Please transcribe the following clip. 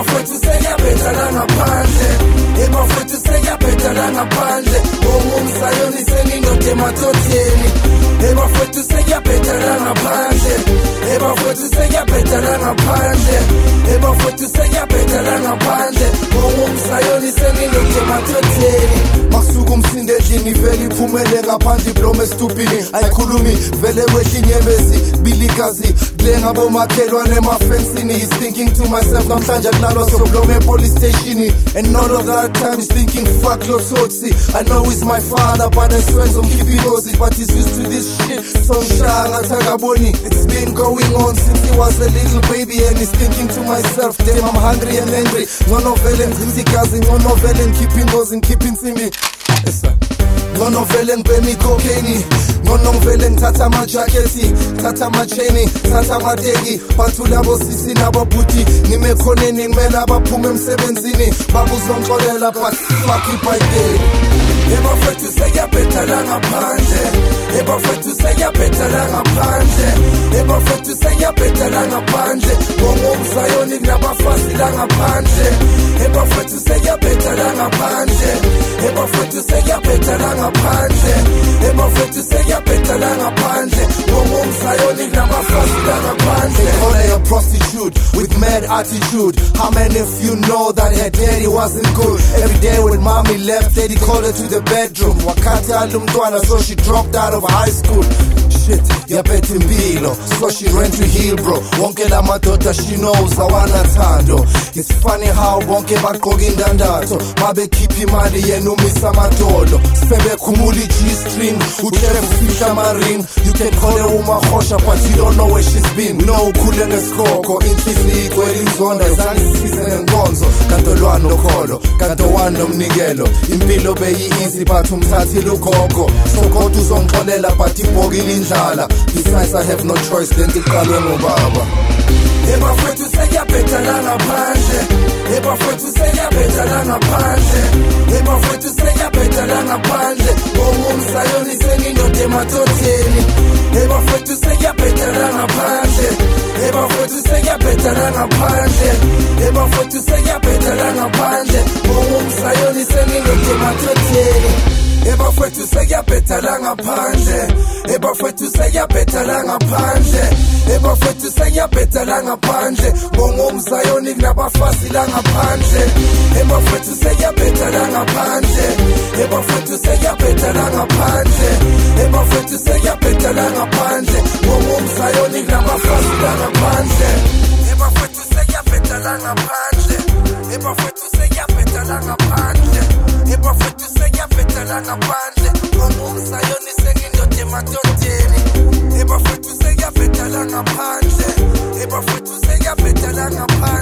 bafethu seyabetha ngaphandle, bafethu seyabetha ngaphandle, ngomsayoni senindoda emathotheni, bafethu seyabetha ngaphandle, bafethu seyabetha ngaphandle, bafethu seyabetha ngaphandle, ngomsayoni senindoda emathotheni. Masuku umsinde endlini vele iphumele ngaphandle iblome stupini ayikhulumi vele kwehinyembezi bilikazi kule ngabomakhelwane emafensini. He's thinking to myself namhlanje akulalwa soblome police station, and all of that time he's thinking fuck lo sotsi. I know he's my father but I swear zomkhipha ingozi, but he's used to this shit so ngishaya ngathi akaboni. It's been going on since he was a little baby, and he's thinking to myself damn I'm hungry and angry, ngono vele ngichitha igazi, ngono vele ngikhipha ingozi ngikhipha insimbi, ngono vele ngibhema ikhokheni, ngono ngivele ngithatha amajaketi, ngithatha amacheni, ngithatha amateki, bathu labo sisi nabo bhuti ngime khoneni ngimele abaphume emsebenzini babuzongixolela but fuck it by day. Bafethu seyabetha ngaphandle, bafethu seyabetha ngaphandle, bafethu seyabetha ngaphandle, ngomsayoni kunabafazi la ngaphandle, bafethu seyabetha ngaphandle, bafethu seyabetha ngaphandle, bafethu seyabetha ngaphandle, ngomsayoni kunabafazi la ngaphandle. They call her a prostitute with mad attitude. How many of you know that her daddy wasn't good? Every day when mommy left, daddy called her to the bedroom. Wakati alumtwana, so she dropped out of high school. Shit, yaphethe impilo, so she ran to Hillbrow. Wonke la madoda she knows awana thando. It's funny how bonke bagqoka indandatho mabekhipha imali yena umisa amadolo. Sebekhumula i-G-string, uhlele ufihla ama-ring. You can call her uMahosha but you don't know where she's been. No ukhule ngesikhokho, inhliziyo igcwele inzondo, izandla zisize ngenkonzo. Kantolwane nokholo, kantowani nomnikelo. Impilo beyi-easy but umthathile ugogo. So kodwa uzongixolela but ibhokile indlala. Besides I have no choice, then ngiqalwe ngobaba. Bafethu seyabetha ngaphandle, bafethu seyabetha ngaphandle, bafethu seyabetha ngaphandle, ngomsayoni senindoda emathotheni, bafethu seyabetha ngaphandle, bafethu seyabetha ngaphandle, bafethu seyabetha ngaphandle, ngomsayoni senindoda emathotheni. Bafethu seyabetha ngaphandle, bafethu seyabetha ngaphandle, bafethu seyabetha ngaphandle, ngomsayoni kunabafazi la ngaphandle, bafethu seyabetha ngaphandle, bafethu seyabetha ngaphandle, bafethu seyabetha ngaphandle, ngomsayoni kunabafazi la ngaphandle, bafethu seyabetha ngaphandle, bafethu seyabetha ngaphandle, bafethu seyabetha ngaphandle, ngomsayoni senindoda emathotheni, bafethu seyabetha ngaphandle, bafethu seyabetha ngaphandle.